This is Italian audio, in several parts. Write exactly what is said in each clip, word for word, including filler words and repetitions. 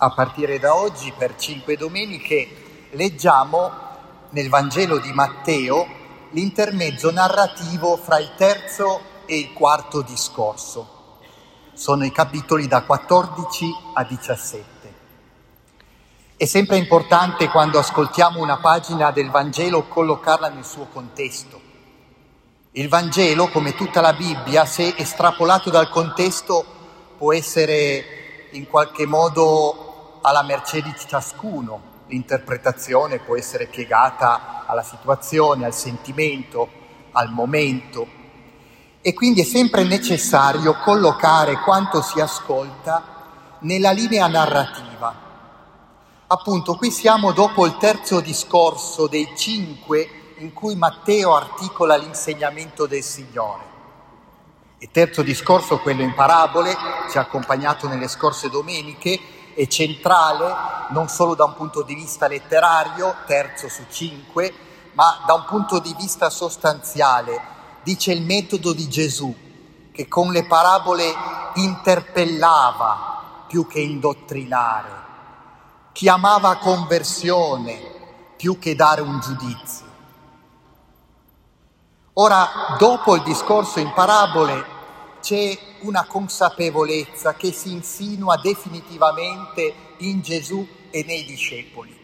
A partire da oggi, per cinque domeniche, leggiamo nel Vangelo di Matteo l'intermezzo narrativo fra il terzo e il quarto discorso. Sono i capitoli da quattordici a diciassette. È sempre importante, quando ascoltiamo una pagina del Vangelo, collocarla nel suo contesto. Il Vangelo, come tutta la Bibbia, se estrapolato dal contesto, può essere in qualche modo alla mercé di ciascuno. L'interpretazione può essere piegata alla situazione, al sentimento, al momento. E quindi è sempre necessario collocare quanto si ascolta nella linea narrativa. Appunto, qui siamo dopo il terzo discorso dei cinque in cui Matteo articola l'insegnamento del Signore. Il terzo discorso, quello in parabole, ci ha accompagnato nelle scorse domeniche, è centrale non solo da un punto di vista letterario, terzo su cinque, ma da un punto di vista sostanziale. Dice il metodo di Gesù, che con le parabole interpellava più che indottrinare, chiamava a conversione più che dare un giudizio. Ora, dopo il discorso in parabole, c'è una consapevolezza che si insinua definitivamente in Gesù e nei discepoli,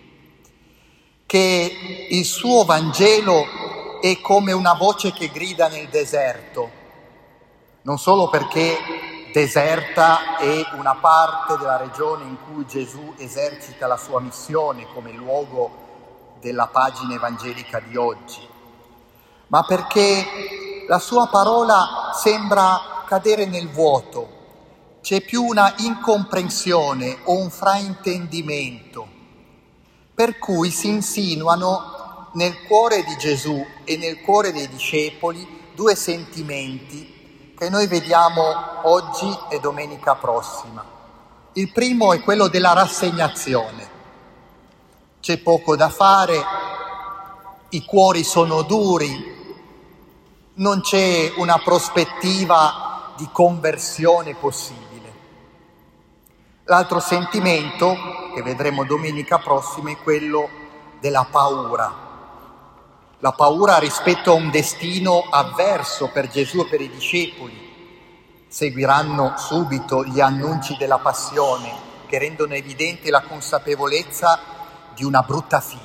che il suo Vangelo è come una voce che grida nel deserto, non solo perché deserta è una parte della regione in cui Gesù esercita la sua missione come luogo della pagina evangelica di oggi, ma perché la sua parola sembra cadere nel vuoto. C'è più una incomprensione o un fraintendimento, per cui si insinuano nel cuore di Gesù e nel cuore dei discepoli due sentimenti che noi vediamo oggi e domenica prossima. Il primo è quello della rassegnazione. C'è poco da fare, i cuori sono duri, non c'è una prospettiva di conversione possibile. L'altro sentimento, che vedremo domenica prossima, è quello della paura. La paura rispetto a un destino avverso per Gesù e per i discepoli. Seguiranno subito gli annunci della passione, che rendono evidente la consapevolezza di una brutta fine.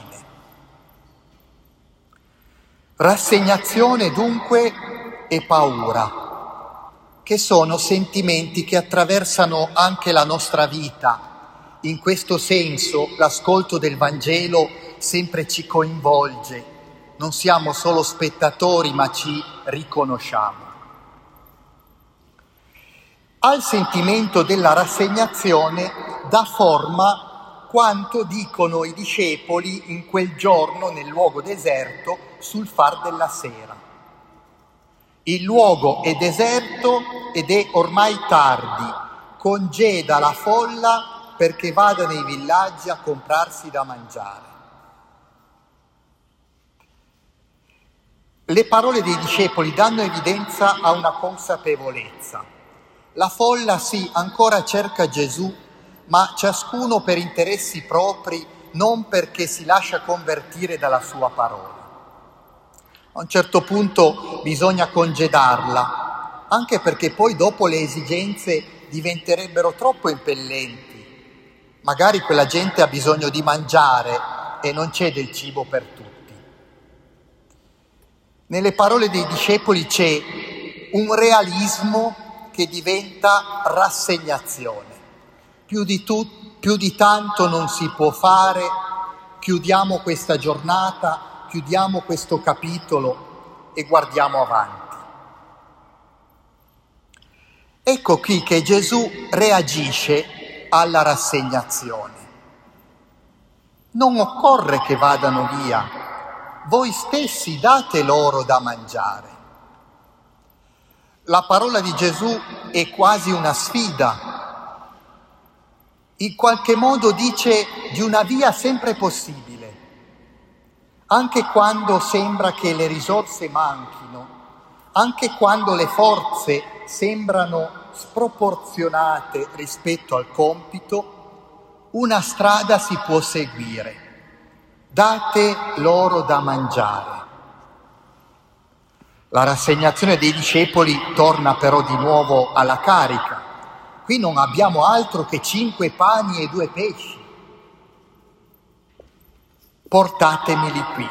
Rassegnazione dunque e paura, che sono sentimenti che attraversano anche la nostra vita. In questo senso l'ascolto del Vangelo sempre ci coinvolge, non siamo solo spettatori ma ci riconosciamo. Al sentimento della rassegnazione dà forma quanto dicono i discepoli in quel giorno nel luogo deserto sul far della sera. Il luogo è deserto ed è ormai tardi, congeda la folla perché vada nei villaggi a comprarsi da mangiare. Le parole dei discepoli danno evidenza a una consapevolezza. La folla sì, ancora cerca Gesù, ma ciascuno per interessi propri, non perché si lascia convertire dalla sua parola. A un certo punto bisogna congedarla, anche perché poi dopo le esigenze diventerebbero troppo impellenti. Magari quella gente ha bisogno di mangiare e non c'è del cibo per tutti. Nelle parole dei discepoli c'è un realismo che diventa rassegnazione. Più di, tu, più di tanto non si può fare, chiudiamo questa giornata, chiudiamo questo capitolo e guardiamo avanti. Ecco qui che Gesù reagisce alla rassegnazione. Non occorre che vadano via, voi stessi date loro da mangiare. La parola di Gesù è quasi una sfida. In qualche modo dice di una via sempre possibile. Anche quando sembra che le risorse manchino, anche quando le forze sembrano sproporzionate rispetto al compito, una strada si può seguire. Date loro da mangiare. La rassegnazione dei discepoli torna però di nuovo alla carica. Qui non abbiamo altro che cinque pani e due pesci. Portatemeli qui.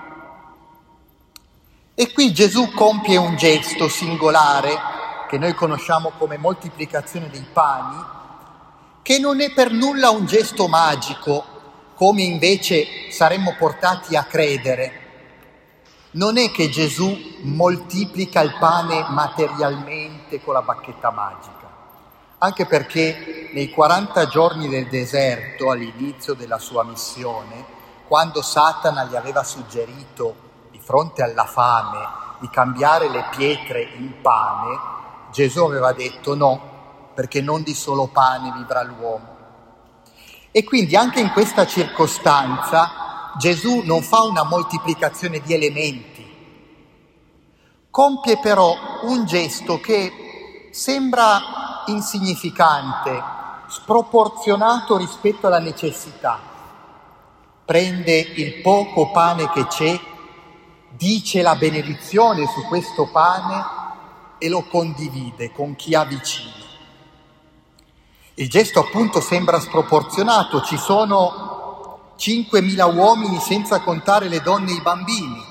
E qui Gesù compie un gesto singolare che noi conosciamo come moltiplicazione dei pani, che non è per nulla un gesto magico, come invece saremmo portati a credere. Non è che Gesù moltiplica il pane materialmente con la bacchetta magica, anche perché nei quaranta giorni del deserto, all'inizio della sua missione, quando Satana gli aveva suggerito, di fronte alla fame, di cambiare le pietre in pane, Gesù aveva detto no, perché non di solo pane vivrà l'uomo. E quindi anche in questa circostanza Gesù non fa una moltiplicazione di elementi, compie però un gesto che sembra insignificante, sproporzionato rispetto alla necessità. Prende il poco pane che c'è, dice la benedizione su questo pane e lo condivide con chi ha vicino. Il gesto appunto sembra sproporzionato, ci sono cinquemila uomini senza contare le donne e i bambini,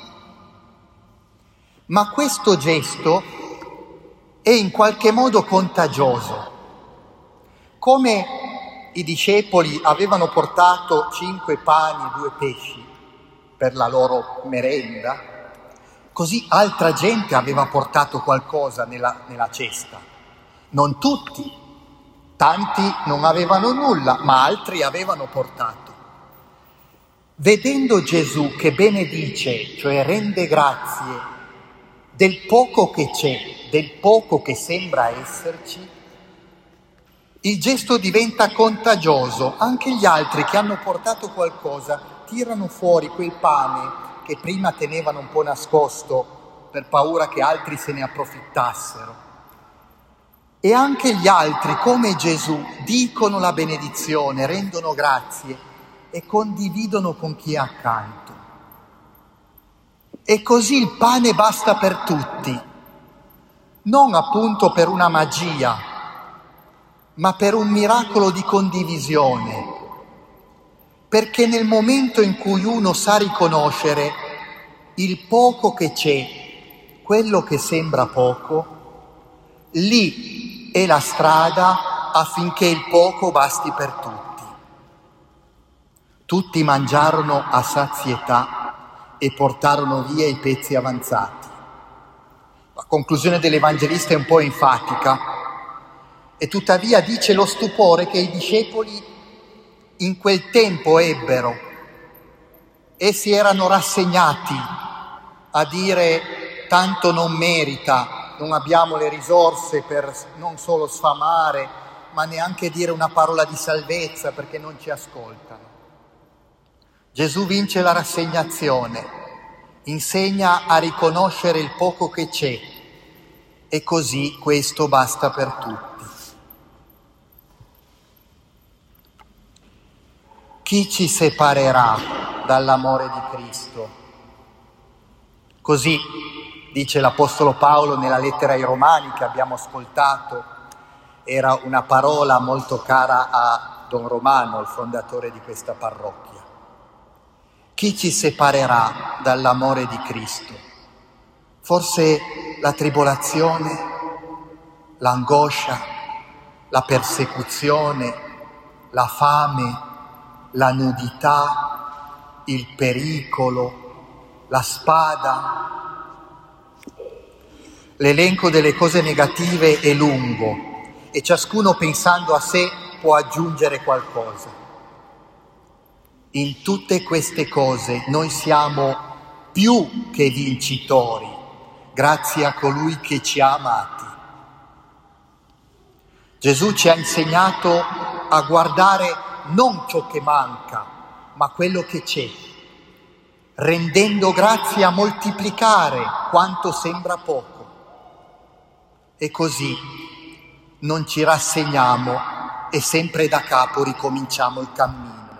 ma questo gesto è in qualche modo contagioso. Come i discepoli avevano portato cinque pani e due pesci per la loro merenda, così altra gente aveva portato qualcosa nella, nella cesta. Non tutti, tanti non avevano nulla, ma altri avevano portato. Vedendo Gesù che benedice, cioè rende grazie del poco che c'è, del poco che sembra esserci, il gesto diventa contagioso. Anche gli altri che hanno portato qualcosa tirano fuori quel pane che prima tenevano un po' nascosto per paura che altri se ne approfittassero. E anche gli altri, come Gesù, dicono la benedizione, rendono grazie e condividono con chi è accanto. E così il pane basta per tutti, non appunto per una magia, ma per un miracolo di condivisione, perché nel momento in cui uno sa riconoscere il poco che c'è, quello che sembra poco, lì è la strada affinché il poco basti per tutti. Tutti mangiarono a sazietà e portarono via i pezzi avanzati. La conclusione dell'Evangelista è un po' enfatica e tuttavia dice lo stupore che i discepoli in quel tempo ebbero. Essi erano rassegnati a dire tanto non merita, non abbiamo le risorse per non solo sfamare, ma neanche dire una parola di salvezza perché non ci ascoltano. Gesù vince la rassegnazione, insegna a riconoscere il poco che c'è e così questo basta per tutti. Chi ci separerà dall'amore di Cristo? Così dice l'Apostolo Paolo nella lettera ai Romani che abbiamo ascoltato. Era una parola molto cara a Don Romano, il fondatore di questa parrocchia. Chi ci separerà dall'amore di Cristo? Forse la tribolazione, l'angoscia, la persecuzione, la fame, la nudità, il pericolo, la spada. L'elenco delle cose negative è lungo e ciascuno pensando a sé può aggiungere qualcosa. In tutte queste cose noi siamo più che vincitori, grazie a colui che ci ha amati. Gesù ci ha insegnato a guardare non ciò che manca, ma quello che c'è, rendendo grazie a moltiplicare quanto sembra poco. E così non ci rassegniamo, e sempre da capo ricominciamo il cammino.